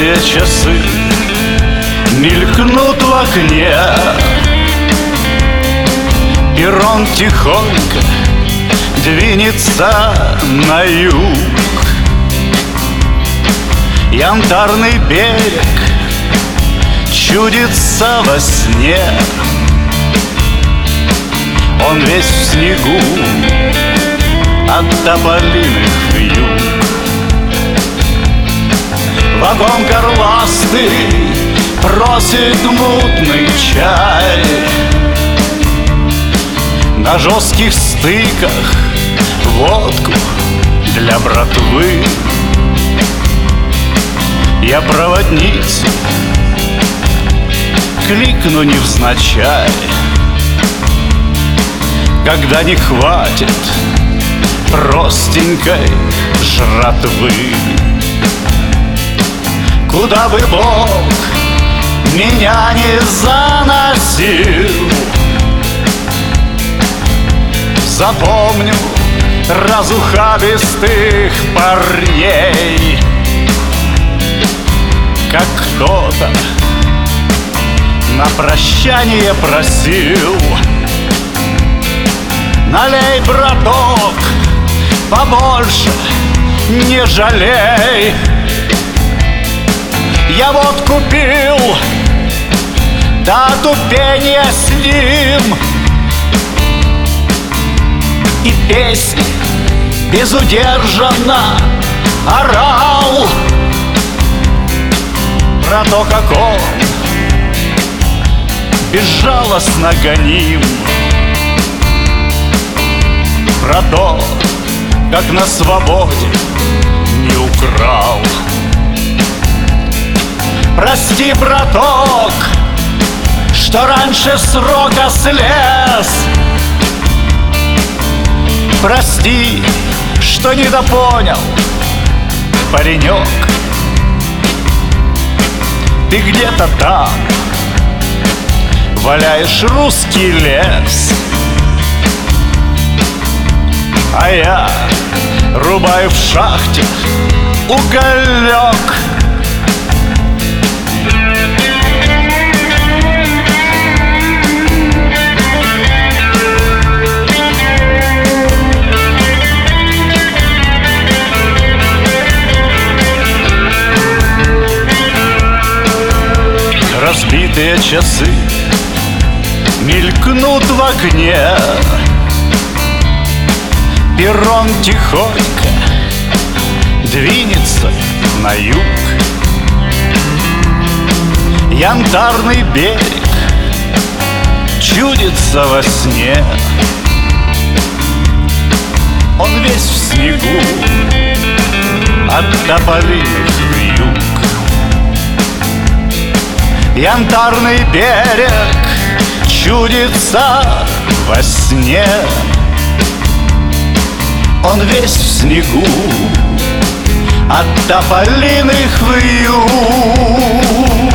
Разбитые часы мелькнут в окне, перрон тихонько двинется на юг. Янтарный берег чудится во сне, он весь в снегу от тополиных вьюг. Вагон горластый просит мутный чай, на жестких стыках водку для братвы. Я проводницу кликну невзначай, когда не хватит простенькой жратвы. Куда бы Бог меня не заносил, запомню разухабистых парней, как кто-то на прощание просил: налей, браток, побольше, не жалей. Я вот купил до отупения с ним, и песни безудержанно орал про то, как он безжалостно гоним, про то, как на свободе не украл. Прости, браток, что раньше срока слез. Прости, что недопонял, паренек. Ты где-то там валяешь русский лес, а я рубаю в шахте уголек. Разбитые часы мелькнут в окне, перрон тихонько двинется на юг. Янтарный берег чудится во сне, он весь в снегу от тополиных вьюг. Янтарный берег чудится во сне, он весь в снегу от тополиных вьюг.